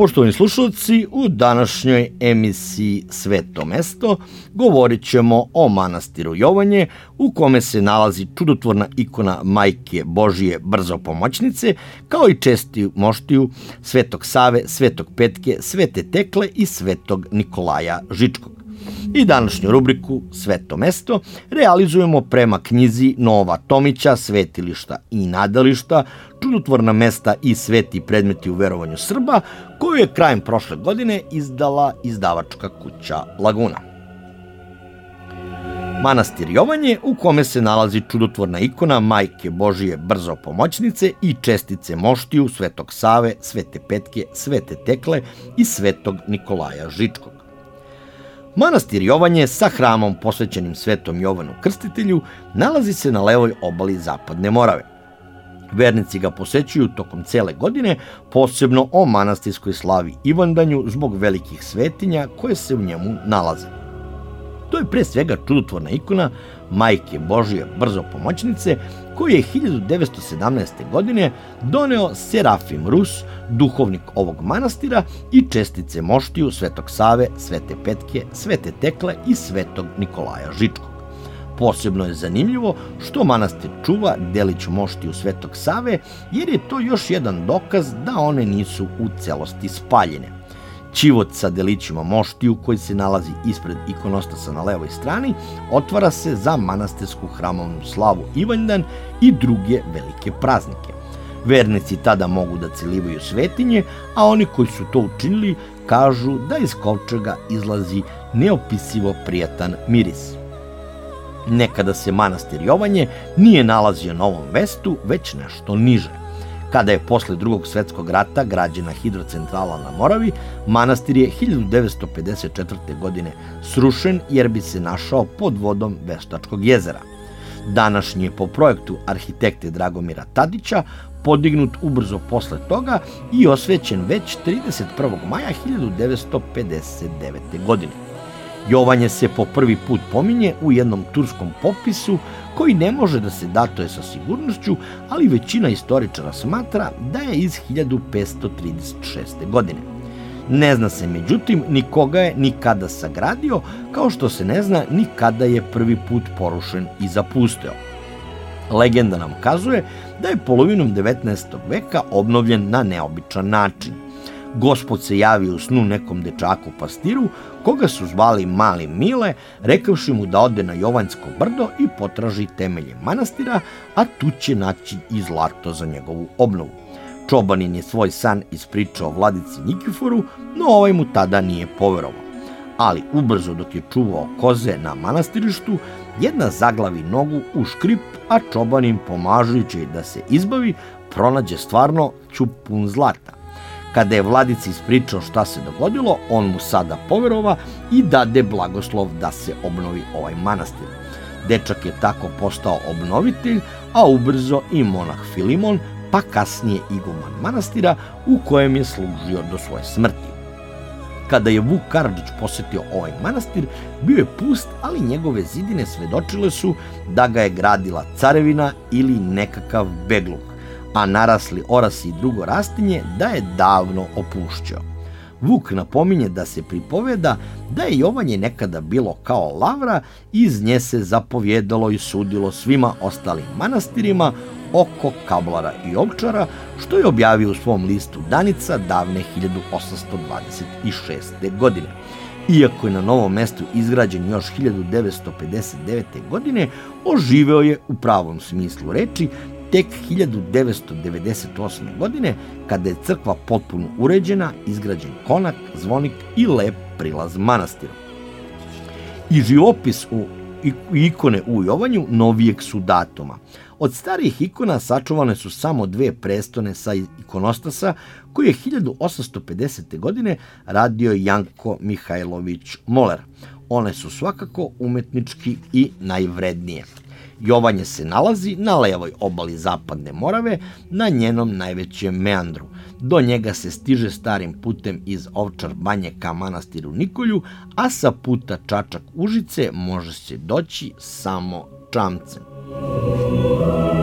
Poštovani slušalci, u današnjoj emisiji Sveto mesto govorit ćemo o manastiru Jovanje, u kome se nalazi čudotvorna ikona Majke Božije Brzopomoćnice, kao i čestiju moštiju Svetog Save, Svetog Petke, Svete Tekle i Svetog Nikolaja Žičkog. I današnju rubriku Sveto mesto realizujemo prema knjizi Nova Tomića, Svetilišta i nadališta, čudotvorna mesta i sveti predmeti u verovanju Srba, koju je krajem prošle godine izdala izdavačka kuća Laguna. Manastir Jovanje, u kome se nalazi čudotvorna ikona Majke Božije Brzopomoćnice i čestice moštiju Svetog Save, Svete Petke, Svete Tekle i Svetog Nikolaja Žičkog. Manastir Jovanje sa hramom posvećenim Svetom Jovanu Krstitelju nalazi se na levoj obali Zapadne Morave. Vernici ga posećuju tokom cele godine, posebno o manastirskoj slavi Ivandanju zbog velikih svetinja koje se u njemu nalaze. To je pre svega čudotvorna ikona Majke Božije Brzopomoćnice, koju je 1917. godine doneo Serafim Rus, duhovnik ovog manastira, i čestice moštiju Svetog Save, Svete Petke, Svete Tekle i Svetog Nikolaja Žičkog. Posebno je zanimljivo što manastir čuva delić moštiju Svetog Save, jer je to još jedan dokaz da one nisu u celosti spaljene. Ćivot sa delićima moštiju, koji se nalazi ispred ikonostasa na levoj strani, otvara se za manastirsku hramovnu slavu Ivanjdan i druge velike praznike. Vernici tada mogu da celivaju svetinje, a oni koji su to učinili kažu da iz kovčega izlazi neopisivo prijatan miris. Nekada se manastir Jovanje nije nalazio na ovom mestu, već nešto niže. Kada je posle Drugog svetskog rata građena hidrocentrala na Moravi, manastir je 1954. godine srušen jer bi se našao pod vodom Veštačkog jezera. Današnji je po projektu arhitekte Dragomira Tadića podignut ubrzo posle toga i osvećen već 31. maja 1959. godine. Jovanje se po prvi put pominje u jednom turskom popisu koji ne može da se datuje sa sigurnošću, ali većina istoričara smatra da je iz 1536. godine. Ne zna se međutim ni koga je ni kada sagradio, kao što se ne zna ni kada je prvi put porušen i zapusteo. Legenda nam kazuje da je polovinom 19. veka obnovljen na neobičan način. Gospod se javio u snu nekom dečaku pastiru, koga su zvali Mali Mile, rekavši mu da ode na Jovanjsko brdo i potraži temelje manastira, a tu će naći i zlato za njegovu obnovu. Čobanin je svoj san ispričao vladici Nikiforu, no ovaj mu tada nije poverovao. Ali ubrzo dok je čuvao koze na manastirištu, jedna zaglavi nogu u škrip, a čobanin, pomažujući da se izbavi, pronađe stvarno ćup pun zlata. Kada je vladici ispričao šta se dogodilo, on mu sada poverova i dade blagoslov da se obnovi ovaj manastir. Dečak je tako postao obnovitelj, a ubrzo i monah Filimon, pa kasnije iguman manastira u kojem je služio do svoje smrti. Kada je Vuk Karadžić posetio ovaj manastir, bio je pust, ali njegove zidine svedočile su da ga je gradila carevina ili nekakav begluk, a narasli orasi i drugo rastinje da je davno opušćao. Vuk napominje da se pripoveda da je Jovanje nekada bilo kao lavra i iz nje se zapovjedalo i sudilo svima ostalim manastirima oko Kablara i Ovčara, što je objavio u svom listu Danica davne 1826. godine. Iako je na novom mestu izgrađen još 1959. godine, oživeo je u pravom smislu reči tek 1998. godine, kada je crkva potpuno uređena, izgrađen konak, zvonik i lep prilaz manastiru. I živopis i ikone u Jovanju novijeg su datuma. Od starijih ikona sačuvane su samo dve prestone sa ikonostasa koje je 1850. godine radio Janko Mihajlović Moler. One su svakako umetnički i najvrednije. Jovanje se nalazi na levoj obali Zapadne Morave, na njenom najvećem meandru. Do njega se stiže starim putem iz Ovčar Banje ka manastiru Nikolju, a sa puta Čačak-Užice može se doći samo čamcem.